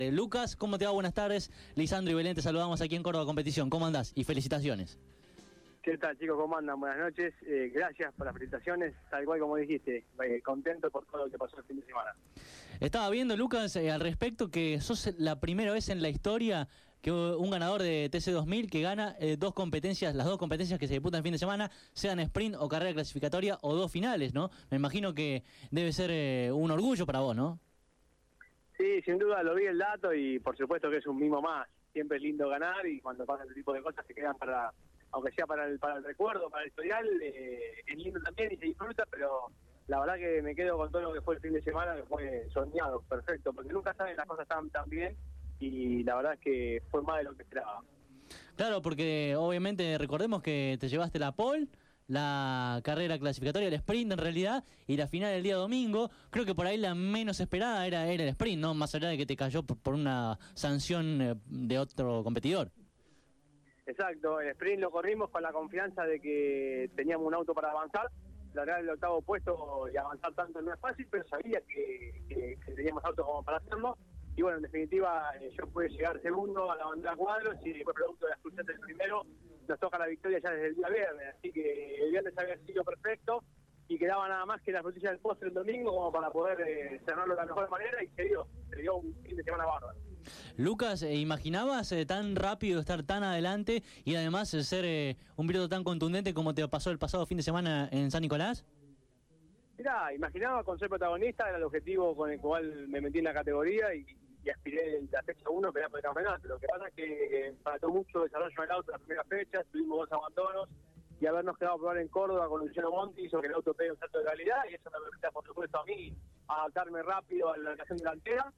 Lucas, ¿cómo te va? Buenas tardes. Lisandro y Belén, te saludamos aquí en Córdoba Competición. ¿Cómo andás? Y felicitaciones. ¿Qué tal, chicos? ¿Cómo andan? Buenas noches. Gracias por las felicitaciones, tal cual como dijiste. Contento por todo lo que pasó el fin de semana. Estaba viendo, Lucas, al respecto que sos la primera vez en la historia que un ganador de TC2000 que gana las dos competencias que se disputan el fin de semana, sean sprint o carrera clasificatoria o dos finales, ¿no? Me imagino que debe ser un orgullo para vos, ¿no? Sí, sin duda lo vi el dato y por supuesto que es un mimo más. Siempre es lindo ganar y cuando pasan este tipo de cosas se quedan para, aunque sea para el recuerdo, para el historial, es lindo también y se disfruta, pero la verdad que me quedo con todo lo que fue el fin de semana, que fue soñado, perfecto, porque nunca saben las cosas tan bien y la verdad es que fue más de lo que esperaba. Claro, porque obviamente recordemos que te llevaste la pole, la carrera clasificatoria, el sprint en realidad, y la final el día domingo. Creo que por ahí la menos esperada era el sprint, ¿no? Más allá de que te cayó por una sanción de otro competidor. Exacto, el sprint lo corrimos con la confianza de que teníamos un auto para avanzar. La verdad, el octavo puesto y avanzar tanto no es fácil, pero sabía que teníamos auto como para hacerlo. Y bueno, en definitiva, yo pude llegar segundo a la bandera cuadros y después, producto de la exclusión del primero, nos toca la victoria ya desde el día viernes. Así que el viernes había sido perfecto y quedaba nada más que la frutilla del postre el domingo como para poder cerrarlo de la mejor manera y se dio un fin de semana bárbaro. Lucas, ¿imaginabas tan rápido estar tan adelante y además ser un piloto tan contundente como te pasó el pasado fin de semana en San Nicolás? Mirá, imaginaba con ser protagonista, era el objetivo con el cual me metí en la categoría y aspiré en la fecha 1 pelear por el campeonato. Lo que pasa es que faltó mucho desarrollo del auto en la primera fecha, tuvimos 2 abandonos y habernos quedado a probar en Córdoba con Luciano Monti hizo que el auto pegue un salto de calidad y eso me permite, por supuesto, a mí adaptarme rápido a la relación delantera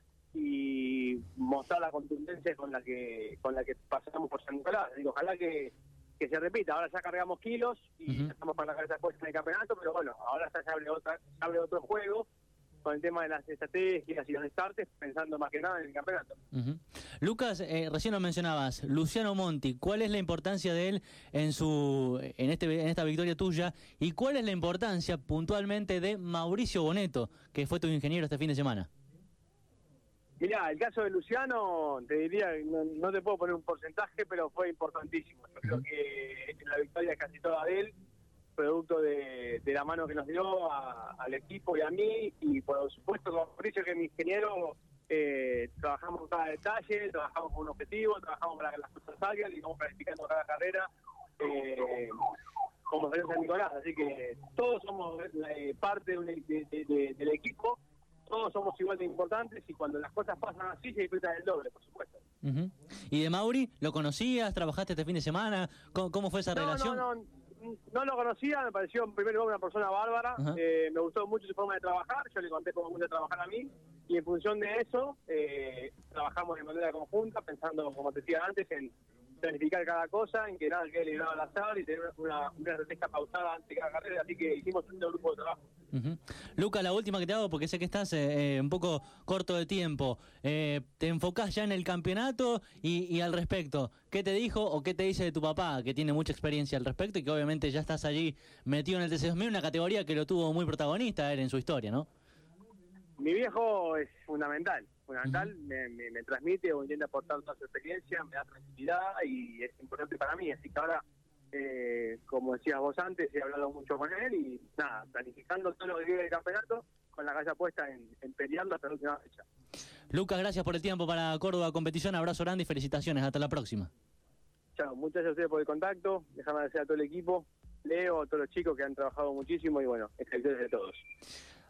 y mostrar la contundencia con la que pasamos por San Nicolás. Digo, ojalá que se repita. Ahora ya cargamos kilos y estamos para la cabeza puesta en el campeonato, pero bueno, ahora ya se abre otro juego con el tema de las estrategias y los startes, pensando más que nada en el campeonato. Lucas, recién lo mencionabas, Luciano Monti, ¿cuál es la importancia de él en esta victoria tuya? ¿Y cuál es la importancia puntualmente de Mauricio Boneto, que fue tu ingeniero este fin de semana? Mirá, el caso de Luciano, te diría, no te puedo poner un porcentaje, pero fue importantísimo. Yo creo que la victoria es casi toda de él, producto de la mano que nos dio al equipo y a mí, y por supuesto con Mauricio, que es mi ingeniero, trabajamos cada detalle, trabajamos con un objetivo, trabajamos para que las cosas salgan y vamos planificando cada carrera como salió San Nicolás. Así que todos somos parte del equipo, todos somos igual de importantes y cuando las cosas pasan así se disfrutan el doble, por supuesto. ¿Y de Mauri? ¿Lo conocías? ¿Trabajaste este fin de semana? ¿Cómo fue esa relación? No lo conocía, me pareció en primer lugar una persona bárbara, me gustó mucho su forma de trabajar, yo le conté cómo me gusta trabajar a mí y en función de eso trabajamos de manera conjunta, pensando, como te decía antes, en planificar cada cosa, en que nada quede librado al azar y tener una estrategia pausada antes de cada carrera, así que hicimos un grupo de trabajo. Luca, la última que te hago, porque sé que estás un poco corto de tiempo. ¿Te enfocás ya en el campeonato y al respecto? ¿Qué te dijo o qué te dice de tu papá, que tiene mucha experiencia al respecto y que obviamente ya estás allí metido en el TC2000, una categoría que lo tuvo muy protagonista en su historia, ¿no? Mi viejo es fundamental, me transmite o intenta aportar toda su experiencia, me da tranquilidad y es importante para mí, así que ahora, como decías vos antes, he hablado mucho con él y nada, planificando todo lo que viene del campeonato, con la cabeza puesta en peleando hasta la última fecha. Lucas, gracias por el tiempo para Córdoba Competición, abrazo grande y felicitaciones, hasta la próxima. Chao, muchas gracias a ustedes por el contacto, déjame agradecer a todo el equipo, Leo, a todos los chicos que han trabajado muchísimo y bueno, felicidades de todos.